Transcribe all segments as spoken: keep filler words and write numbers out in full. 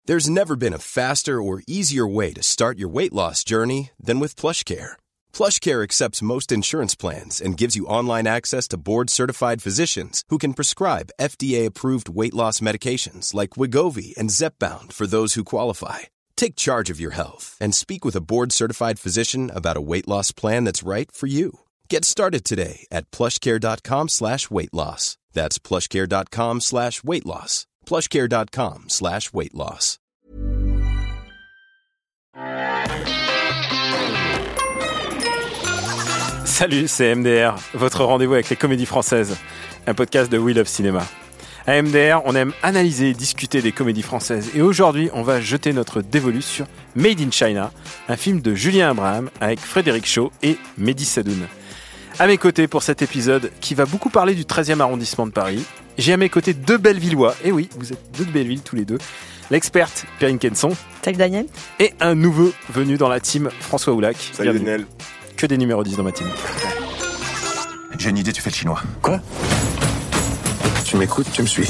There's never been a faster or easier way to start your weight loss journey than with PlushCare. PlushCare accepts most insurance plans and gives you online access to board-certified physicians who can prescribe F D A-approved weight loss medications like Wegovy and Zepbound for those who qualify. Take charge of your health and speak with a board-certified physician about a weight loss plan that's right for you. Get started today at plushcare.com slash weight loss. That's plushcare.com slash weight loss. plushcare.com slash weight loss. Salut, c'est M D R, votre rendez-vous avec les comédies françaises, un podcast de We Love Cinéma. À M D R, on aime analyser et discuter des comédies françaises. Et aujourd'hui, on va jeter notre dévolu sur Made in China, un film de Julien Abraham avec Frédéric Shaw et Mehdi Sadoun. À mes côtés pour cet épisode qui va beaucoup parler du treizième arrondissement de Paris, j'ai à mes côtés deux Bellevillois. Et oui, vous êtes deux de Belleville tous les deux. L'experte Perrine Kenson. Salut Daniel. Et un nouveau venu dans la team, François Oulac. Salut Bienvenue. Daniel. Que des numéros dix dans ma team. J'ai une idée, tu fais le chinois. Quoi ? Tu m'écoutes, tu me suis.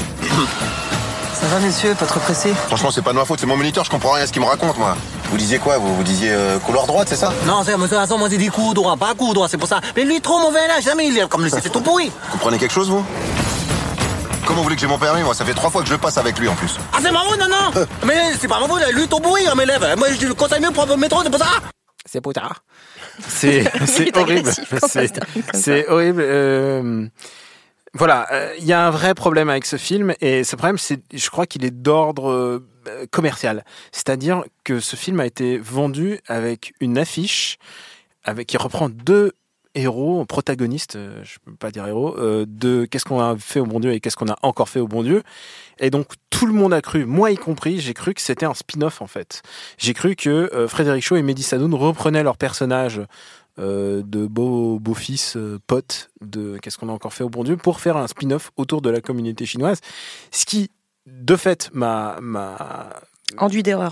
Ça va messieurs, pas trop pressé ? Franchement, c'est pas de ma faute, c'est mon moniteur, je comprends rien à ce qu'il me raconte, moi. Vous disiez quoi ? Vous, vous disiez euh, couloir droite, c'est ça ? Non, c'est, monsieur Hassan, moi j'ai dit coup droit, pas coup droit, c'est pour ça. Mais lui, trop mauvais là, jamais il est comme le c'est tout pourri. Vous comprenez quelque chose, vous ? Comment vous voulez que j'ai mon permis, moi ? Ça fait trois fois que je le passe avec lui, en plus. Ah, c'est marrant, non, non. Mais c'est pas marrant, lui, tout pourri, mes élèves. Moi, je le conseille mieux pour le métro, c'est pour ça. C'est pour tard. C'est, c'est horrible. C'est, c'est horrible. Euh, voilà, il euh, y a un vrai problème avec ce film et ce problème, c'est, je crois qu'il est d'ordre euh, commercial. C'est-à-dire que ce film a été vendu avec une affiche avec qui reprend deux héros, protagonistes, euh, je peux pas dire héros, euh, de qu'est-ce qu'on a fait au bon Dieu et qu'est-ce qu'on a encore fait au bon Dieu. Et donc tout le monde a cru, moi y compris, j'ai cru que c'était un spin-off en fait. J'ai cru que euh, Frédéric Shaw et Mehdi Sadoun reprenaient leurs personnages euh, de beaux beaux-fils, euh, potes de qu'est-ce qu'on a encore fait au bon Dieu pour faire un spin-off autour de la communauté chinoise. Ce qui, de fait, m'a... m'a... enduit d'erreur.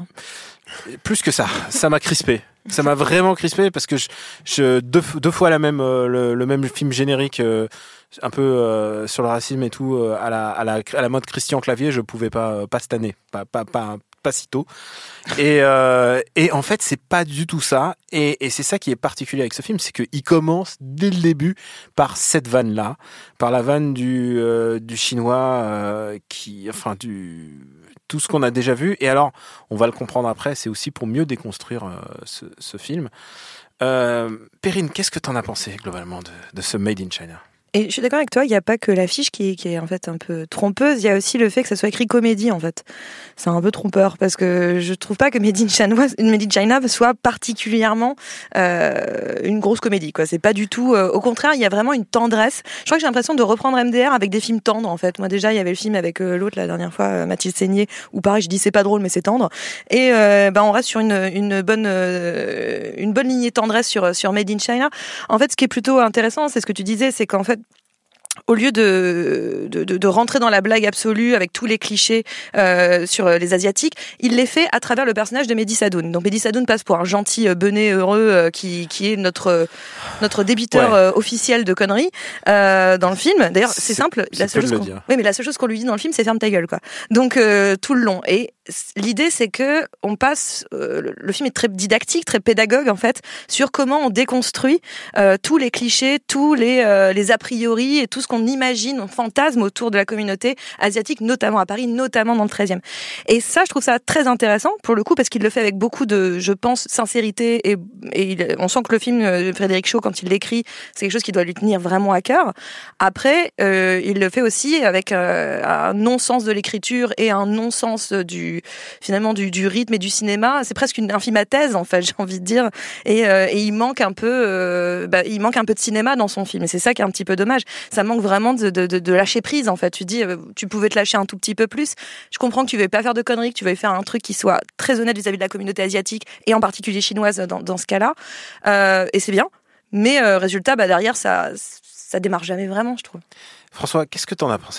Plus que ça, ça m'a crispé. Ça m'a vraiment crispé parce que je, je deux, deux fois la même, euh, le, le même film générique, euh, un peu euh, sur le racisme et tout, euh, à la à la à la mode Christian Clavier, je pouvais pas euh, pas cette année, pas pas pas pas si tôt. Et euh, et en fait c'est pas du tout ça. Et et c'est ça qui est particulier avec ce film, c'est que il commence dès le début par cette vanne là, par la vanne du euh, du chinois euh, qui, enfin du tout ce qu'on a déjà vu. Et alors, on va le comprendre après, c'est aussi pour mieux déconstruire euh, ce, ce film. Euh, Perrine, qu'est-ce que t'en as pensé globalement de, de ce Made in China ? Et je suis d'accord avec toi, il n'y a pas que l'affiche qui est, qui est en fait un peu trompeuse, il y a aussi le fait que ça soit écrit comédie en fait. C'est un peu trompeur parce que je trouve pas que Made in China, Made in China soit particulièrement euh, une grosse comédie, quoi. C'est pas du tout. Euh, au contraire, il y a vraiment une tendresse. Je crois que j'ai l'impression de reprendre M D R avec des films tendres en fait. Moi déjà, il y avait le film avec euh, l'autre la dernière fois, euh, Mathilde Seigné, où pareil, je dis c'est pas drôle mais c'est tendre. Et euh, ben on reste sur une, une bonne euh, une bonne lignée tendresse sur sur Made in China. En fait, ce qui est plutôt intéressant, c'est ce que tu disais, c'est qu'en fait au lieu de, de, de rentrer dans la blague absolue avec tous les clichés euh, sur les Asiatiques, il les fait à travers le personnage de Mehdi Sadoun. Donc Mehdi Sadoun passe pour un gentil benet heureux euh, qui, qui est notre, notre débiteur ouais. euh, officiel de conneries euh, dans le film. D'ailleurs, c'est, c'est simple. C'est la seule chose qu'on... Oui, mais la seule chose qu'on lui dit dans le film, c'est ferme ta gueule, quoi. Donc euh, tout le long. Et l'idée, c'est que on passe. Euh, le film est très didactique, très pédagogue en fait, sur comment on déconstruit euh, tous les clichés, tous les euh, les a priori et tout ce qu'on imagine, on fantasme autour de la communauté asiatique, notamment à Paris, notamment dans le treizième. Et ça, je trouve ça très intéressant, pour le coup, parce qu'il le fait avec beaucoup de, je pense, sincérité, et, et il, on sent que le film de Frédéric Shaw, quand il l'écrit, c'est quelque chose qui doit lui tenir vraiment à cœur. Après, euh, il le fait aussi avec euh, un non-sens de l'écriture et un non-sens du, finalement, du, du rythme et du cinéma. C'est presque une, un film à thèse, en fait, j'ai envie de dire. Et, euh, et il manque un peu, euh, bah, il manque un peu de cinéma dans son film. Et c'est ça qui est un petit peu dommage. Ça manque vraiment de, de, de, de lâcher prise, en fait. Tu dis, euh, tu pouvais te lâcher un tout petit peu plus. Je comprends que tu ne veuilles pas faire de conneries, que tu veuilles faire un truc qui soit très honnête vis-à-vis de la communauté asiatique et en particulier chinoise dans, dans ce cas-là. Euh, et c'est bien. Mais euh, résultat, bah, derrière, ça, ça démarre jamais vraiment, je trouve. François, qu'est-ce que t'en as pensé, toi ?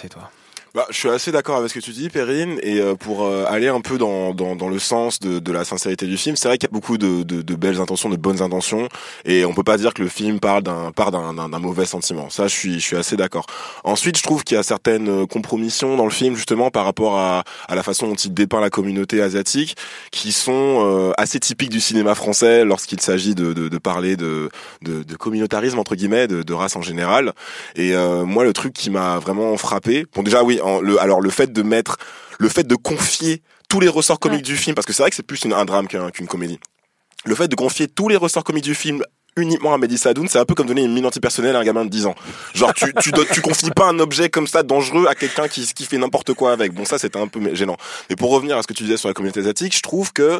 Bah, je suis assez d'accord avec ce que tu dis, Perrine, et euh, pour euh, aller un peu dans, dans, dans le sens de, de la sincérité du film, c'est vrai qu'il y a beaucoup de, de, de belles intentions, de bonnes intentions, et on peut pas dire que le film parle d'un, part d'un, d'un, d'un mauvais sentiment. Ça, je suis, je suis assez d'accord. Ensuite, je trouve qu'il y a certaines compromissions dans le film, justement, par rapport à, à la façon dont il dépeint la communauté asiatique, qui sont euh, assez typiques du cinéma français lorsqu'il s'agit de, de, de parler de, de, de communautarisme, entre guillemets, de, de race en général. Et euh, moi, le truc qui m'a vraiment frappé, bon déjà oui, en, le, alors le fait de mettre, le fait de confier tous les ressorts comiques ouais. du film, parce que c'est vrai que c'est plus une, un drame qu'un, qu'une comédie. Le fait de confier tous les ressorts comiques du film uniquement à Mehdi Sadoun, c'est un peu comme donner une mine antipersonnelle à un gamin de dix ans. Genre tu tu tu, tu confies pas un objet comme ça dangereux à quelqu'un qui qui fait n'importe quoi avec. Bon, ça c'était un peu gênant. Mais pour revenir à ce que tu disais sur la communauté asiatique, je trouve que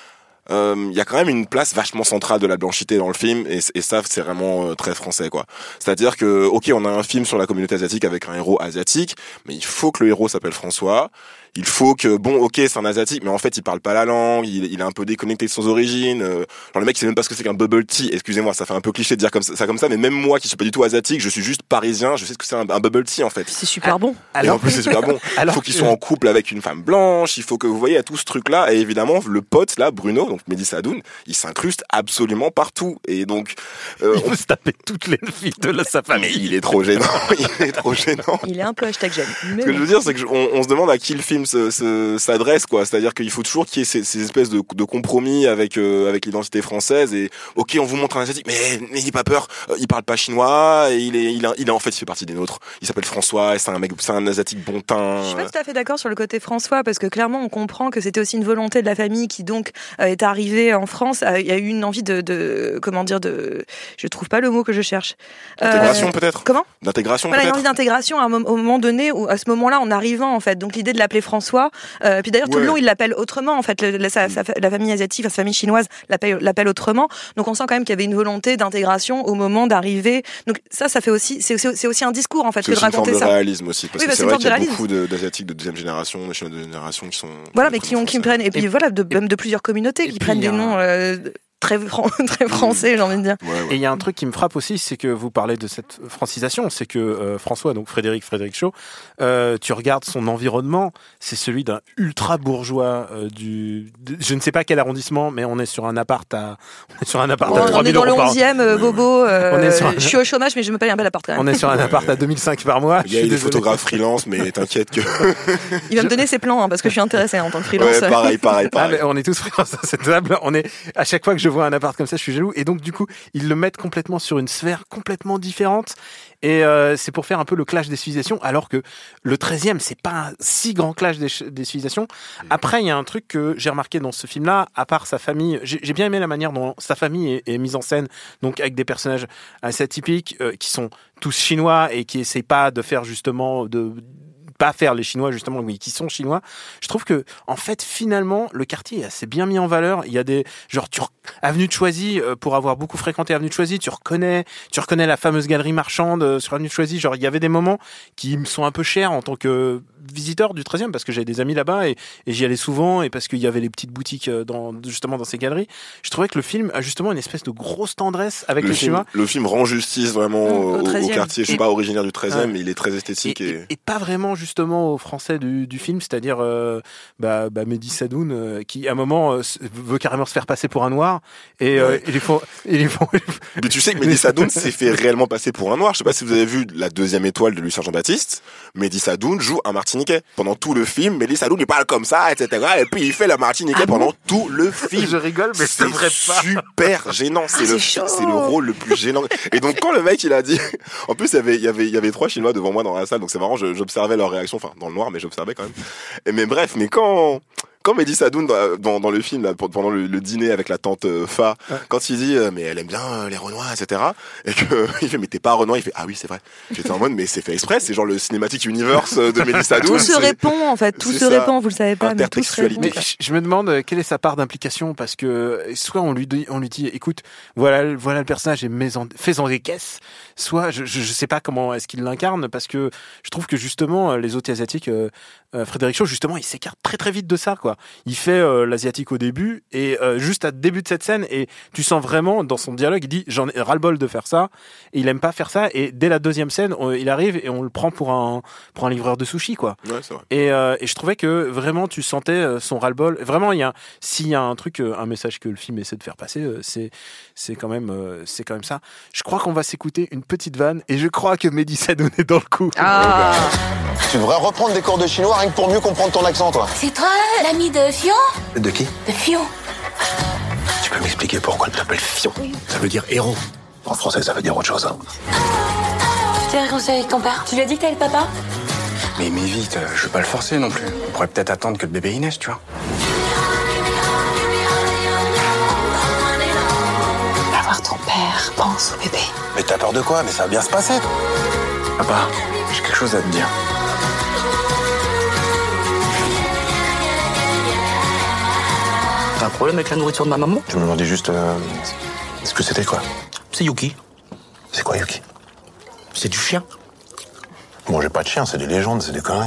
il euh, y a quand même une place vachement centrale de la blanchité dans le film, et, et ça c'est vraiment euh, très français quoi. C'est-à-dire que ok, on a un film sur la communauté asiatique avec un héros asiatique, mais il faut que le héros s'appelle François. Il faut que, bon, ok, c'est un asiatique, mais en fait, il parle pas la langue, il, il est un peu déconnecté de ses origines. Euh, genre, le mec, il sait même pas ce que c'est qu'un bubble tea. Excusez-moi, ça fait un peu cliché de dire comme ça, ça comme ça, mais même moi, qui suis pas du tout asiatique, je suis juste parisien, je sais ce que c'est un, un bubble tea, en fait. C'est super bon. Et alors, en plus, c'est super bon. Il faut qu'il soit en couple avec une femme blanche, il faut que, vous voyez, il y a tout ce truc-là, et évidemment, le pote, là, Bruno, donc Mehdi Sadoun, il s'incruste absolument partout. Et donc, euh, il on... peut se taper toutes les filles de la, sa famille. Mais il est trop gênant. il est trop gênant. Il est un peu hashtag gêne. Ce que je veux dire, c'est que je, on, on se demande à qui le film se, se s'adresse quoi, c'est-à-dire qu'il faut toujours qu'il y ait ces, ces espèces de, de compromis avec euh, avec l'identité française. Et ok, on vous montre un asiatique, mais n'ayez pas peur, euh, il parle pas chinois, et il est il a, il a en fait il fait partie des nôtres. Il s'appelle François, et c'est un mec, c'est un asiatique bon teint. Je suis pas tout à fait d'accord sur le côté François, parce que clairement on comprend que c'était aussi une volonté de la famille qui donc euh, est arrivée en France. Il y a eu une envie de, de comment dire de, je trouve pas le mot que je cherche. D'intégration euh, peut-être. Comment? D'intégration voilà, peut-être. Une envie d'intégration à un moment, au moment donné, où à ce moment-là, en arrivant en fait. Donc l'idée de l'appeler François. Euh, puis d'ailleurs tout ouais. le long il l'appelle autrement en fait, le, la, sa, sa, la famille asiatique, sa famille chinoise l'appelle, l'appelle autrement, donc on sent quand même qu'il y avait une volonté d'intégration au moment d'arriver, donc ça ça fait aussi, c'est aussi, c'est aussi un discours en fait, c'est que de raconter ça. C'est une forme de réalisme aussi, parce oui, que bah, c'est, c'est vrai qu'il y a beaucoup de, d'asiatiques de deuxième génération, de chinois de deuxième génération qui sont... Voilà, mais qui, ont, qui prennent, et puis et, voilà, de, même de plusieurs communautés qui prennent des un... noms... Euh, très, fran- très français, mmh. j'ai envie de dire. Ouais, ouais. Et il y a un truc qui me frappe aussi, c'est que vous parlez de cette francisation, c'est que euh, François, donc Frédéric Frédéric Shaw, euh, tu regardes son environnement, c'est celui d'un ultra bourgeois euh, du, de, je ne sais pas quel arrondissement, mais on est sur un appart à, on est sur un appart bon, à trois mille euros par mois. On est dans le onzième, euh, Bobo. Euh, on est sur un... Je suis au chômage, mais je me paye un bel appart quand même. On est sur un appart à deux mille cinq par mois. Il y a des photographes freelance, mais t'inquiète que. Il va me donner ses plans, hein, parce que je suis intéressée hein, en tant que freelance. Ouais, pareil, pareil, pareil. Ah, on est tous freelance à cette table. On est, à chaque fois que je vois un appart comme ça, je suis jaloux. Et donc, du coup, ils le mettent complètement sur une sphère complètement différente. Et euh, c'est pour faire un peu le clash des civilisations, alors que le treizième, c'est pas un si grand clash des, des civilisations. Après, il y a un truc que j'ai remarqué dans ce film-là, à part sa famille, j'ai, j'ai bien aimé la manière dont sa famille est, est mise en scène, donc avec des personnages assez atypiques, euh, qui sont tous chinois et qui essayent pas de faire justement de pas faire les Chinois justement, oui, qui sont chinois. Je trouve que en fait finalement le quartier est assez bien mis en valeur. Il y a des genre tu avenue de Choisy, euh, pour avoir beaucoup fréquenté avenue de Choisy, tu reconnais tu reconnais la fameuse galerie marchande euh, sur avenue de Choisy. Genre il y avait des moments qui me sont un peu chers en tant que visiteur du treizième parce que j'avais des amis là-bas et, et j'y allais souvent et parce qu'il y avait les petites boutiques dans justement dans ces galeries. Je trouvais que le film a justement une espèce de grosse tendresse avec le les film, Chinois. Le film rend justice vraiment au, au, au quartier. Je suis et, pas originaire du treizième, ouais. mais il est très esthétique et, et... et, et pas vraiment justement aux Français du, du film, c'est-à-dire euh, bah, bah Mehdi Sadoun euh, qui à un moment euh, veut carrément se faire passer pour un noir et euh, ouais. ils font, ils font. Mais tu sais que Mehdi Sadoun s'est fait réellement passer pour un noir. Je sais pas si vous avez vu la deuxième étoile de Lucien Jean-Baptiste. Mehdi Sadoun joue un Martiniquais pendant tout le film. Mehdi Sadoun il parle comme ça, et cetera. Et puis il fait la Martiniquais ah pendant bon tout le film. Je rigole, mais c'est vrai pas. Super gênant. C'est ah, le c'est, c'est le rôle le plus gênant. Et donc quand le mec il a dit, en plus il y avait il y avait il y avait trois Chinois devant moi dans la salle, donc c'est marrant. Je, j'observais leur réaction, enfin dans le noir, mais j'observais quand même. Et mais bref, mais quand quand Mehdi Sadoun dans, dans, dans le film là, pendant le, le dîner avec la tante euh, Fa, ouais. quand il dit euh, mais elle aime bien euh, les Renois, et cetera. Et que il fait mais t'es pas Renoir, il fait ah oui c'est vrai. J'étais en mode mais c'est fait exprès, c'est genre le cinématique universe de Mehdi Sadoun. Tout se répond en fait, tout se ça. répond, vous le savez pas. Mais, tout se mais je, je me demande quelle est sa part d'implication parce que soit on lui dit, on lui dit écoute voilà voilà le personnage est maison, fait-en des caisses, soit je, je je sais pas comment est-ce qu'il l'incarne parce que je trouve que justement les autres asiatiques, euh, euh, Frédéric Shaw justement il s'écarte très très vite de ça quoi. quoi. Il fait euh, l'asiatique au début et euh, juste à début de cette scène et tu sens vraiment dans son dialogue, il dit j'en ai ras-le-bol de faire ça et il aime pas faire ça et dès la deuxième scène, on, il arrive et on le prend pour un pour un livreur de sushi quoi. Ouais, c'est vrai. Et, euh, et je trouvais que vraiment tu sentais son ras-le-bol. Vraiment, il y a s'il y a un truc, un message que le film essaie de faire passer, c'est c'est quand même euh, c'est quand même ça. Je crois qu'on va s'écouter une petite vanne et je crois que Mehdi Saidoun est dans le coup. Ah. Tu devrais reprendre des cours de chinois rien que pour mieux comprendre ton accent, toi. C'est toi, l'ami de Fion? De qui? De Fion. Tu peux m'expliquer pourquoi tu t'appelles Fion? Ça veut dire héros. En français, ça veut dire autre chose. Hein. Tu t'es réconcilié avec ton père? Tu lui as dit que t'avais le papa? Mais mais vite, je vais pas le forcer non plus. On pourrait peut-être attendre que le bébé y naisse, tu vois. Avoir ton père, pense au bébé. Mais t'as peur de quoi? Mais ça va bien se passer. Papa, j'ai quelque chose à te dire. T'as un problème avec la nourriture de ma maman? Je me demandais juste euh, ce que c'était, quoi. C'est Yuki. C'est quoi, Yuki? C'est du chien. Bon, j'ai pas de chien, c'est des légendes, c'est des conneries.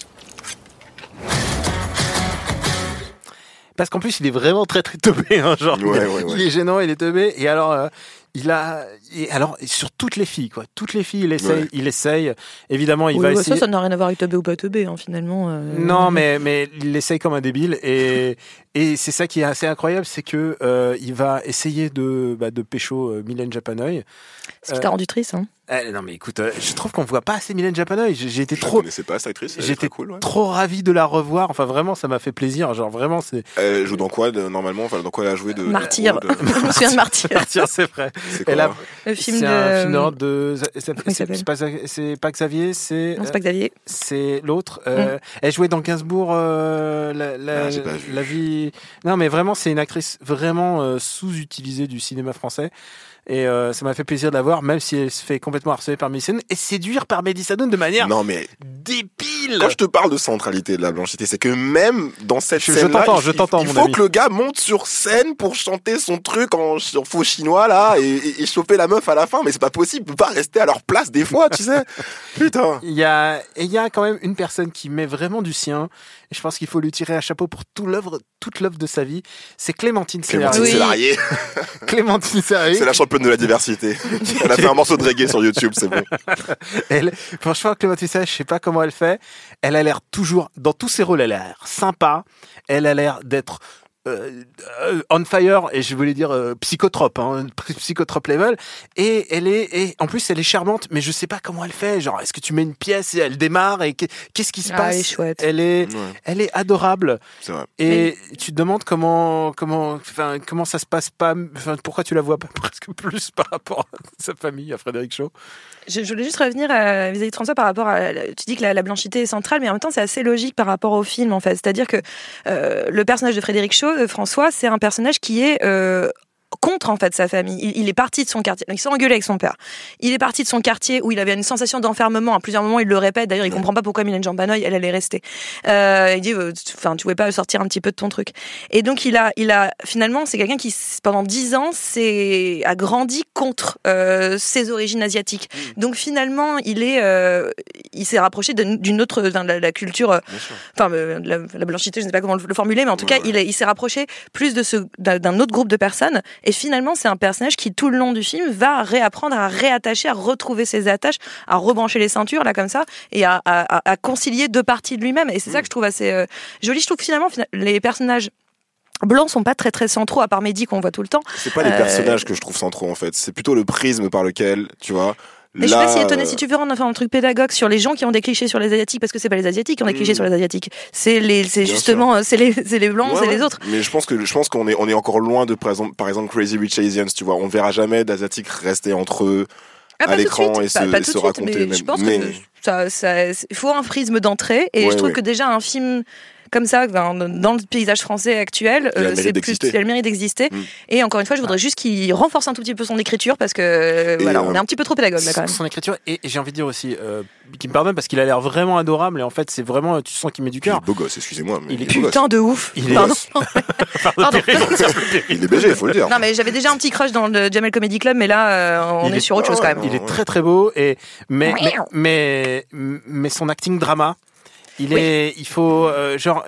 Parce qu'en plus, il est vraiment très très teubé, hein, genre. Ouais, il, ouais, ouais. il est gênant, il est teubé. Et alors, euh, il a, et alors sur toutes les filles, quoi. Toutes les filles, il essaye, Ouais. il essaye. Évidemment, il Oui, va bah, essayer. Ça, ça n'a rien à voir avec teubé ou pas teubé, hein, finalement. euh. Non, mais mais il essaye comme un débile et et c'est ça qui est assez incroyable, c'est que euh, il va essayer de bah, de pécho euh, Mylène Japanoy. Ce qui t'a rendu triste, hein. Eh, non mais écoute, euh, je trouve qu'on voit pas assez Mylène Japanoy. J'ai, j'ai été Je trop, connaissais pas cette actrice. Elle est j'étais très cool. Ouais. trop ravi de la revoir. Enfin vraiment, ça m'a fait plaisir. Genre vraiment, c'est. Elle joue dans quoi de, normalement? Enfin, dans quoi elle a joué de Martyr. de- Je me souviens de Martyr. Tiens, c'est vrai. C'est quoi? Elle a- Le film c'est de. un film d'horreur de. C'est, Comment il c'est, s'appelle c'est pas, c'est pas Xavier, c'est. Non, c'est pas Xavier. C'est l'autre. Euh, Elle jouait dans Gainsbourg, euh, la, la, Ah, j'ai pas vu. la vie. Non, mais vraiment, c'est une actrice vraiment euh, sous-utilisée du cinéma français. Et euh, ça m'a fait plaisir de la voir, même si elle se fait complètement harceler par Mehdi Saidoun et séduire par Mehdi Saidoun de manière Non, mais débile. quand je te parle de centralité de la blanchité, c'est que même dans cette Je- je scène-là, t'entends, il, je t'entends, il mon faut ami. que le gars monte sur scène pour chanter son truc en, en faux chinois là et, et, et choper la meuf à la fin. Mais c'est pas possible, ils peuvent pas rester à leur place des fois, tu sais. Putain. Il y a, et il y a quand même une personne qui met vraiment du sien. Et je pense qu'il faut lui tirer un chapeau pour tout l'œuvre, toute l'œuvre de sa vie. C'est Clémentine Clémentine Célarié. Oui. Célarié, Clémentine Célarié. c'est la championne de la diversité. Elle a fait un morceau de reggae sur YouTube, c'est bon. Elle, franchement, Clémentine Célarié, je sais pas comment elle fait. Elle a l'air toujours, dans tous ses rôles, elle a l'air sympa. Elle a l'air d'être euh, euh, on fire, et je voulais dire euh, psychotrope, hein, psychotrope level. Et elle est, et en plus, elle est charmante, mais je sais pas comment elle fait. Genre, est-ce que tu mets une pièce et elle démarre et qu'est-ce qui se Ah, passe? elle est chouette. Elle est, Ouais, elle est adorable. c'est vrai. Et tu te demandes comment, comment, enfin, comment ça se passe pas, enfin, pourquoi tu la vois pas presque plus par rapport à sa famille, à Frédéric Shaw. Je, je voulais juste revenir à, vis-à-vis de François par rapport à. Tu dis que la, la blanchité est centrale, mais en même temps, c'est assez logique par rapport au film, en fait. C'est-à-dire que euh, le personnage de Frédéric Shaw, euh, François, c'est un personnage qui est. Euh, contre en fait sa famille. Il, il est parti de son quartier. Donc, il s'est engueulé avec son père. Il est parti de son quartier où il avait une sensation d'enfermement. À plusieurs moments, il le répète. D'ailleurs, il comprend pas pourquoi Mylène Japanoy, elle allait rester. Euh, il dit, enfin, tu pouvais pas sortir un petit peu de ton truc. Et donc, il a, il a finalement, c'est quelqu'un qui pendant dix ans, s'est a grandi contre euh, ses origines asiatiques. Mmh. Donc finalement, il est, euh, il s'est rapproché de, d'une autre, de la, la culture, enfin, euh, la, la blanchité, je ne sais pas comment le, le formuler, mais en tout ouais, cas, ouais. il, il s'est rapproché plus de ce d'un, d'un autre groupe de personnes. Et finalement, c'est un personnage qui, tout le long du film, va réapprendre à réattacher, à retrouver ses attaches, à rebrancher les ceintures, là, comme ça, et à, à, à concilier deux parties de lui-même. Et c'est mmh. ça que je trouve assez euh, joli. Je trouve que finalement, les personnages blancs sont pas très très centraux, à part Mehdi qu'on voit tout le temps. C'est pas les euh... personnages que je trouve centraux, en fait. C'est plutôt le prisme par lequel, tu vois... Mais là, je sais pas si étonné, si tu veux rendre enfin, un truc pédagogue sur les gens qui ont des clichés sur les Asiatiques, parce que c'est pas les Asiatiques qui ont des clichés mmh. sur les Asiatiques. C'est les, c'est Bien justement, sûr. c'est les, c'est les blancs, ouais, c'est ouais. les autres. Mais je pense que, je pense qu'on est, on est encore loin de, par exemple, par exemple, Crazy Rich Asians, tu vois. On verra jamais d'Asiatiques rester entre eux. Ah, à l'écran et pas, se, pas et se suite, raconter mais même. Je pense mais... que ça, ça, il faut un prisme d'entrée, et ouais, je trouve ouais. que déjà un film comme ça, dans le paysage français actuel, euh, c'est plus, il a le mérite d'exister. Mm. Et encore une fois, je voudrais juste qu'il renforce un tout petit peu son écriture, parce que et voilà, euh, on est un petit peu trop pédagogue là quand même. Son écriture, et, et j'ai envie de dire aussi, euh, qu'il me pardonne parce qu'il a l'air vraiment adorable, et en fait, c'est vraiment, tu sens qu'il met du cœur. Il est beau gosse, excusez-moi. Mais il est putain de ouf. Il est Pardon. Pardon. Il est B G, il faut le dire. Non, mais j'avais déjà un petit crush dans le Jamel Comedy Club, mais là, euh, on il est, est sur autre chose quand même. Il est très très beau, et mais mais mais, mais son acting drama, il est, oui. il faut euh, genre.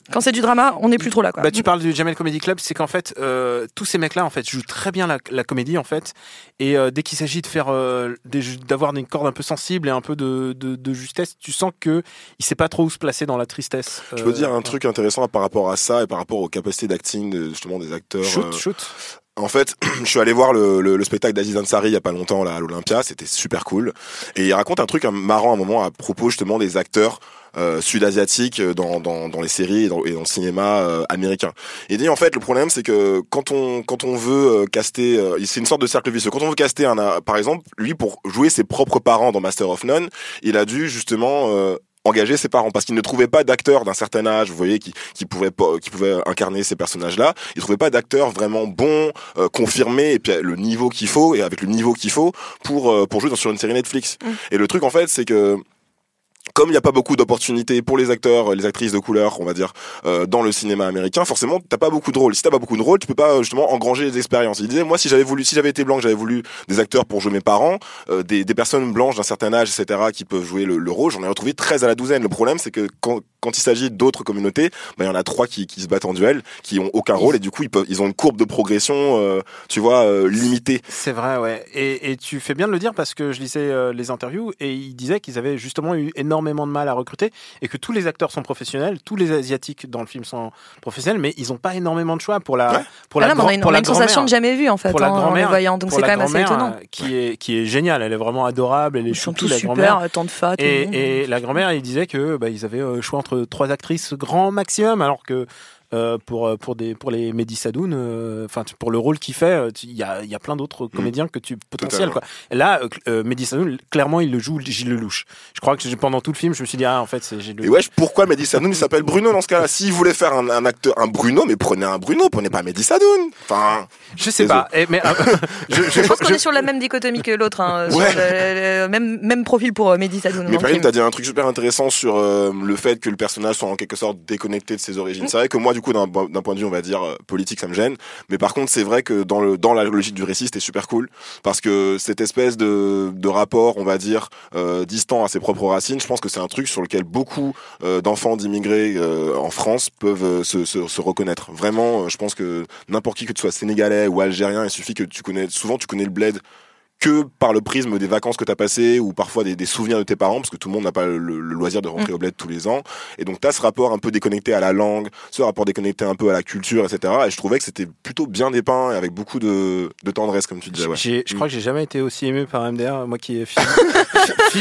Quand c'est du drama, on n'est plus trop là, quoi. Bah, tu parles du Jamel Comedy Club, c'est qu'en fait, euh, tous ces mecs-là, en fait, jouent très bien la, la comédie, en fait. Et euh, dès qu'il s'agit de faire, euh, des, d'avoir des cordes un peu sensibles et un peu de, de, de justesse, tu sens que il sait pas trop où se placer dans la tristesse. Je peux euh, dire un ouais. truc intéressant par rapport à ça et par rapport aux capacités d'acting de, justement des acteurs. Shoot, euh, shoot. En fait, je suis allé voir le, le, le spectacle d'Aziz Ansari il y a pas longtemps là à l'Olympia, c'était super cool. Et il raconte un truc marrant à un moment à propos justement des acteurs euh, sud-asiatiques dans, dans, dans les séries et dans, et dans le cinéma euh, américain. Il dit en fait le problème c'est que quand on quand on veut euh, caster, euh, c'est une sorte de cercle vicieux. Quand on veut caster un, un par exemple, lui pour jouer ses propres parents dans Master of None, il a dû justement euh, engager ses parents parce qu'ils ne trouvaient pas d'acteurs d'un certain âge, vous voyez, qui qui pouvaient qui pouvaient incarner ces personnages-là. Ils trouvaient pas d'acteurs vraiment bons, euh, confirmés et puis le niveau qu'il faut et avec le niveau qu'il faut pour euh, pour jouer dans sur une série Netflix. Mmh. Et le truc en fait, c'est que comme il n'y a pas beaucoup d'opportunités pour les acteurs, les actrices de couleur, on va dire, euh, dans le cinéma américain, forcément, t'as pas beaucoup de rôles. Si t'as pas beaucoup de rôles, tu peux pas justement engranger des expériences. Il disait, moi, si j'avais voulu, si j'avais été blanc, que j'avais voulu des acteurs pour jouer mes parents, euh, des, des personnes blanches d'un certain âge, et cetera, qui peuvent jouer le, le rôle, j'en ai retrouvé treize à la douzaine. Le problème, c'est que quand quand il s'agit d'autres communautés, bah il y en a trois qui qui se battent en duel, qui ont aucun rôle et du coup ils peuvent, ils ont une courbe de progression, euh, tu vois, euh, limitée. C'est vrai, ouais. Et, et tu fais bien de le dire parce que je lisais euh, les interviews et ils disaient qu'ils avaient justement eu énormément de mal à recruter et que tous les acteurs sont professionnels, tous les asiatiques dans le film sont professionnels, mais ils ont pas énormément de choix pour la ouais. pour ah la là, on a une, pour on a la une sensation de jamais vu en fait, pour la hein, en les voyant, donc c'est quand même assez étonnant. Qui est qui est géniale, elle est vraiment adorable, elle est ils sont choupie, tous la super, tant de fat. Et, et la grand-mère, il disait que bah, ils avaient le choix entre trois actrices grand maximum, alors que euh, pour pour des pour les Mehdi Sadoun, enfin euh, pour le rôle qu'il fait, il y a il y a plein d'autres comédiens mmh. que tu potentiels quoi. Là, euh, Mehdi Sadoun, clairement, il le joue Gilles Lelouch. Je crois que pendant tout le film, je me suis dit ah en fait c'est Gilles Lelouch. Et ouais, pourquoi Mehdi Sadoun il s'appelle Bruno dans ce cas-là? S'il voulait faire un, un acteur, un Bruno, mais prenez un Bruno, prenez pas Mehdi Sadoun. Enfin, je sais pas. Et, mais euh, je, je, je pense qu'on je... est sur la même dichotomie que l'autre, hein, ouais. sur le, le, même même profil pour euh, Mehdi Sadoun. Mais Perrine, t'as dit un truc super intéressant sur euh, le fait que le personnage soit en quelque sorte déconnecté de ses origines. Mmh. C'est vrai que moi, du coup, d'un, d'un point de vue, on va dire politique, ça me gêne, mais par contre c'est vrai que dans le dans la logique du récit c'était super cool parce que cette espèce de de rapport on va dire euh, distant à ses propres racines, je pense que c'est un truc sur lequel beaucoup euh, d'enfants d'immigrés euh, en France peuvent euh, se, se se reconnaître vraiment. Euh, je pense que n'importe qui, que tu sois sénégalais ou algérien, il suffit que tu connais souvent tu connais le bled que par le prisme des vacances que t'as passées ou parfois des, des souvenirs de tes parents, parce que tout le monde n'a pas le, le loisir de rentrer mmh. au bled tous les ans, et donc t'as ce rapport un peu déconnecté à la langue, ce rapport déconnecté un peu à la culture, et cetera. Et je trouvais que c'était plutôt bien dépeint et avec beaucoup de, de tendresse, comme tu disais. Ouais. J'ai, je crois que j'ai jamais été aussi ému par M D R, moi qui est fils, fils,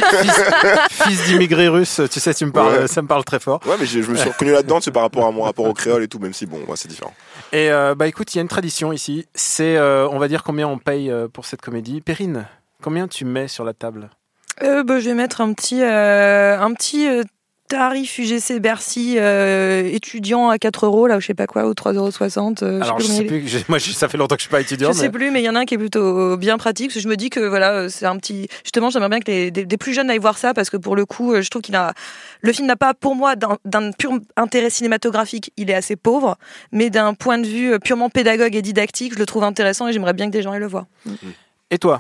fils d'immigrés russes, tu sais, tu me parles, ouais. ça me parle très fort. Ouais, mais je me suis reconnu là-dedans, c'est par rapport à mon rapport au créole et tout, même si bon, ouais, c'est différent. Et euh, bah écoute, il y a une tradition ici, c'est, euh, on va dire combien on paye euh, pour cette comédie. Perrine, combien tu mets sur la table? euh, bah, Je vais mettre un petit, euh, un petit euh, tarif U G C Bercy euh, étudiant à quatre euros, là, ou je sais pas quoi, ou trois euros soixante. Euh, Alors, je sais, je sais plus, j'ai, moi, ça fait longtemps que je suis pas étudiant. Je mais... sais plus, mais il y en a un qui est plutôt bien pratique, parce que je me dis que voilà, c'est un petit. Justement, j'aimerais bien que les, des, des plus jeunes aillent voir ça, parce que pour le coup, je trouve qu'il a. Le film n'a pas, pour moi, d'un, d'un pur intérêt cinématographique, il est assez pauvre, mais d'un point de vue purement pédagogue et didactique, je le trouve intéressant et j'aimerais bien que des gens aillent le voir. Et toi?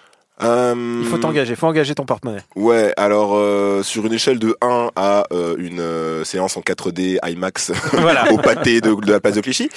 Euh... Il faut t'engager, il faut engager ton porte-monnaie. Ouais, alors euh, sur une échelle de un à euh, une euh, séance en quatre D IMAX voilà. au pâté de, de la place de Clichy.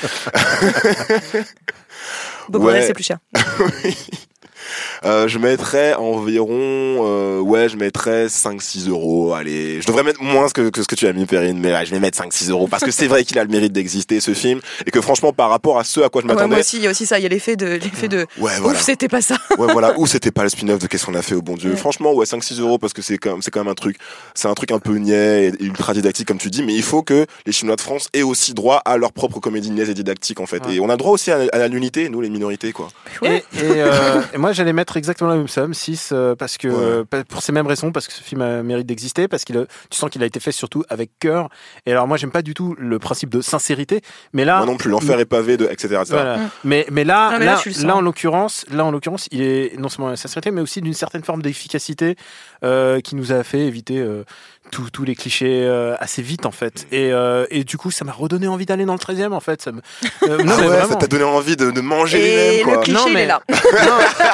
Bon, ouais. C'est plus cher. Euh, je mettrais environ, euh, ouais, je mettrais cinq six euros. Allez, je devrais mettre moins que, que ce que tu as mis, Perrine, mais ouais, je vais mettre cinq six euros parce que c'est vrai qu'il a le mérite d'exister, ce film, et que franchement, par rapport à ce à quoi je m'attendais. Ouais, moi aussi, il y a aussi ça, il y a l'effet de, l'effet de, ouais, voilà. Ouf, c'était pas ça. Ouais, voilà, ou c'était pas le spin-off de Qu'est-ce qu'on a fait au bon Dieu. Ouais. Franchement, ouais, cinq six euros parce que c'est quand même, c'est quand même un truc, c'est un truc un peu niais et ultra didactique, comme tu dis, mais il faut que les Chinois de France aient aussi droit à leur propre comédie niaise et didactique, en fait. Ouais. Et on a droit aussi à, à l'unité, nous, les minorités, quoi. Ouais. Et, et, euh, et moi, j'allais mettre exactement la même somme, six, euh, parce que, ouais. euh, pour ces mêmes raisons, parce que ce film a mérite d'exister, parce qu'il, tu sens qu'il a été fait surtout avec cœur. Et alors, moi, j'aime pas du tout le principe de sincérité, mais là. Moi non plus, l'enfer est pavé de, et cetera, et cetera. Voilà. Mmh. Mais, mais là, non, mais là, là, là, là, en l'occurrence, là, en l'occurrence, il est non seulement la sincérité, mais aussi d'une certaine forme d'efficacité, euh, qui nous a fait éviter, euh, tous, tous les clichés, euh, assez vite, en fait. Et, euh, et du coup, ça m'a redonné envie d'aller dans le treizième, en fait. Ça me, euh, non, ah mais ouais, vraiment. Ça t'a donné envie de, de manger et lui-même, quoi. Le cliché, non, mais, il est là. non, non,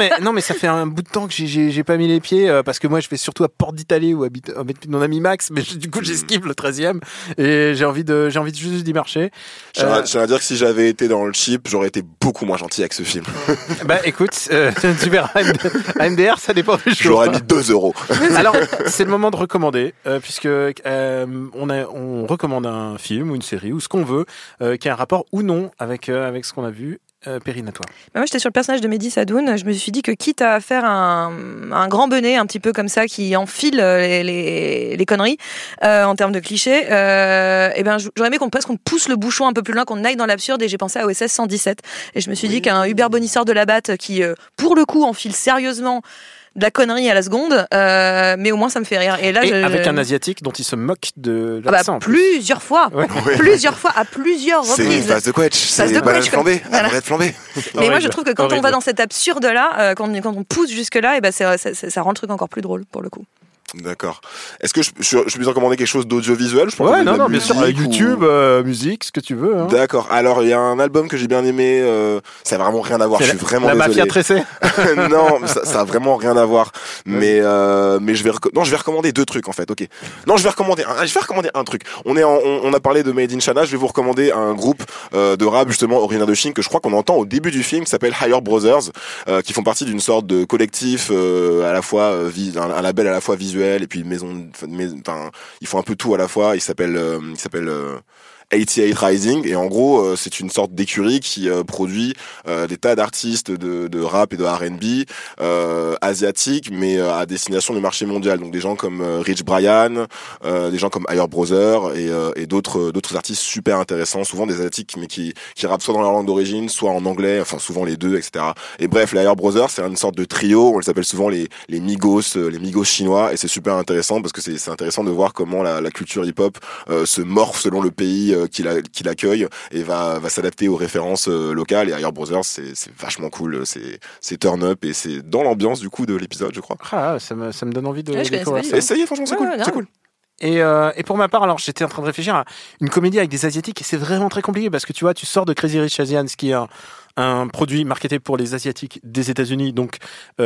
mais non, mais ça fait un bout de temps que j'ai, j'ai, j'ai pas mis les pieds euh, parce que moi, je vais surtout à Porte d'Italie où habite, habite mon ami Max, mais je, du coup, j'esquive le treizième et j'ai envie de, j'ai envie de juste d'y marcher. J'aimerais, euh, j'aimerais dire que si j'avais été dans le chip, j'aurais été beaucoup moins gentil avec ce film. Bah, écoute, euh, tu verras, à M D R, ça dépend du jour. J'aurais mis deux euros. Alors, c'est le moment de recommander, euh, puisque euh, on, a, on recommande un film ou une série ou ce qu'on veut, euh, qui a un rapport ou non avec, euh, avec ce qu'on a vu. Euh, Perrine, à toi. Bah moi, j'étais sur le personnage de Mehdi Sadoun. Je me suis dit que quitte à faire un, un grand bonnet, un petit peu comme ça, qui enfile les, les, les conneries euh, en termes de clichés, euh, et ben, j'aurais aimé qu'on presque qu'on pousse le bouchon un peu plus loin, qu'on aille dans l'absurde. Et j'ai pensé à O S S cent dix-sept. Et je me suis oui. dit qu'un Hubert Bonisseur de la Batte qui, euh, pour le coup, enfile sérieusement de la connerie à la seconde, euh, mais au moins ça me fait rire. Et là, et je, avec je... un asiatique dont il se moque de Ah l'accent. bah, plusieurs fois, ouais. plusieurs fois, à plusieurs reprises. C'est une phase de quetch, c'est une balade flambée, voilà. Arrête flambée. Mais moi je trouve que quand horrible. on va dans cet absurde-là, euh, quand, quand on pousse jusque-là, et ben c'est, ça, ça rend le truc encore plus drôle pour le coup. D'accord. Est-ce que je, je, je peux recommander quelque chose d'audiovisuel? Je peux Ouais, non, non, bien sûr. Ou... YouTube, euh, musique, ce que tu veux. Hein. D'accord. Alors, il y a un album que j'ai bien aimé. Euh, ça a vraiment rien à voir. C'est je suis la, vraiment la désolé. Mafia tressée. Non, ça, ça a vraiment rien à voir. Mais, euh, mais je vais, reco- non, je vais recommander deux trucs en fait. Ok. Non, je vais recommander. Un, je vais recommander un truc. On est, en, on, on a parlé de Made in China. Je vais vous recommander un groupe euh, de rap justement originaire de Chine que je crois qu'on entend au début du film, qui s'appelle Higher Brothers, euh, qui font partie d'une sorte de collectif euh, à la fois euh, vis- un, un label à la fois visuel et puis une maison. Mais, enfin, ils font un peu tout à la fois. Il s'appelle, euh, il s'appelle euh, quatre-vingt-dix-huit Rising, et en gros euh, c'est une sorte d'écurie qui euh, produit euh, des tas d'artistes de, de rap et de R and B euh, asiatiques, mais euh, à destination du marché mondial. Donc des gens comme euh, Rich Brian, euh, des gens comme Higher Brother et, euh, et d'autres d'autres artistes super intéressants, souvent des asiatiques mais qui qui rappent soit dans leur langue d'origine, soit en anglais, enfin souvent les deux, et cetera. Et bref, les Higher Brother, c'est une sorte de trio. On les appelle souvent les les Migos, les Migos chinois, et c'est super intéressant parce que c'est c'est intéressant de voir comment la, la culture hip-hop euh, se morphe selon le pays euh, qui la, qui l'accueille et va va s'adapter aux références euh, locales. Et Higher Brothers, c'est c'est vachement cool, c'est c'est turn up et c'est dans l'ambiance du coup de l'épisode, je crois. Ah, ça me ça me donne envie de ouais, découvrir ça. Essayez, franchement, c'est ouais, cool, ouais, c'est cool. Et, euh, et pour ma part, alors j'étais en train de réfléchir à une comédie avec des Asiatiques et c'est vraiment très compliqué parce que tu vois, tu sors de Crazy Rich Asians qui est un, un produit marketé pour les Asiatiques des États-Unis, donc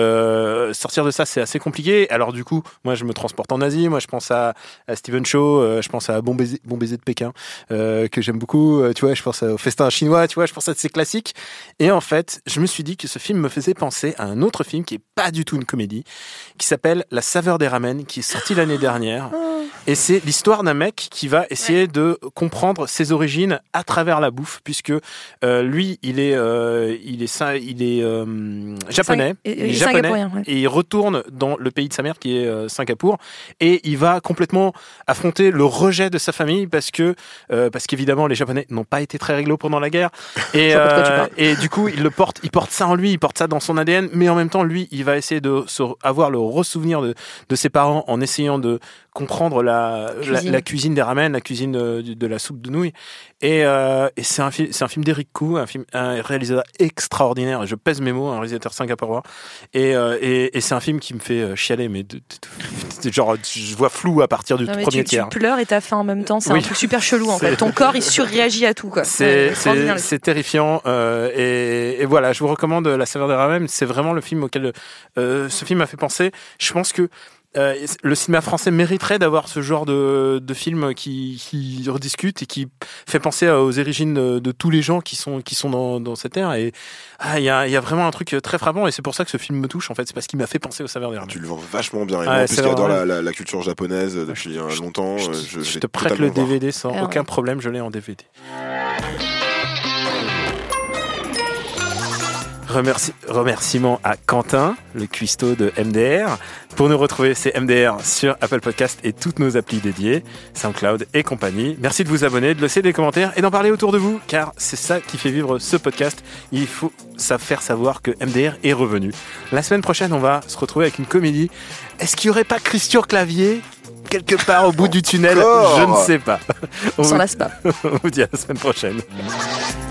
euh, sortir de ça c'est assez compliqué. Alors du coup, moi je me transporte en Asie, moi je pense à, à Steven Chow, euh, je pense à Bon baiser, bon baiser de Pékin euh, que j'aime beaucoup, euh, tu vois, je pense au Festin chinois, tu vois, je pense à ces classiques. Et en fait, je me suis dit que ce film me faisait penser à un autre film qui est pas du tout une comédie, qui s'appelle La saveur des ramen, qui est sorti l'année dernière. Et c'est l'histoire d'un mec qui va essayer ouais. de comprendre ses origines à travers la bouffe, puisque euh, lui, il est, euh, il est, il est euh, japonais, et, il est japonais, ouais. et il retourne dans le pays de sa mère, qui est euh, Singapour, et il va complètement affronter le rejet de sa famille, parce que, euh, parce qu'évidemment, les Japonais n'ont pas été très réglo pendant la guerre, et euh, et du coup, il le porte, il porte ça en lui, il porte ça dans son A D N, mais en même temps, lui, il va essayer de se, avoir le ressouvenir de, de ses parents en essayant de comprendre la cuisine, la, la cuisine des ramen, la cuisine de, de la soupe de nouilles. Et, euh, et c'est un film, c'est un film d'Eric Koo, un film, un réalisateur extraordinaire. Je pèse mes mots, un réalisateur singapourien. Et, euh, et, et c'est un film qui me fait chialer, mais de, de, de, genre, je vois flou à partir du non, premier tu, tiers. Tu pleures et t'as faim en même temps. C'est oui. un truc super chelou en c'est... fait. Ton corps il surréagit à tout quoi. C'est, c'est, c'est terrifiant. Euh, et, et voilà, je vous recommande La saveur des ramen. C'est vraiment le film auquel euh, ce film m'a fait penser. Je pense que Euh, le cinéma français mériterait d'avoir ce genre de, de film qui, qui rediscute et qui fait penser aux origines de, de tous les gens qui sont, qui sont dans, dans cette ère. Et ah, il y a, y a vraiment un truc très frappant et c'est pour ça que ce film me touche en fait. C'est parce qu'il m'a fait penser au saveur des ramen. Tu le vends vachement bien. Et ouais, moi, en plus, qui adore la, la, la culture japonaise depuis je, longtemps. Je, je, je, je te prête le D V D sans ah, aucun ouais. problème. Je l'ai en D V D. Remercie, remerciements à Quentin, le cuistot de M D R. Pour nous retrouver, c'est M D R sur Apple Podcast et toutes nos applis dédiées, SoundCloud et compagnie. Merci de vous abonner, de laisser des commentaires et d'en parler autour de vous, car c'est ça qui fait vivre ce podcast. Il faut ça faire savoir que M D R est revenu. La semaine prochaine, on va se retrouver avec une comédie. Est-ce qu'il n'y aurait pas Christian Clavier quelque part au bout du tunnel? Je ne sais pas. On s'en lasse pas. On vous dit à la semaine prochaine.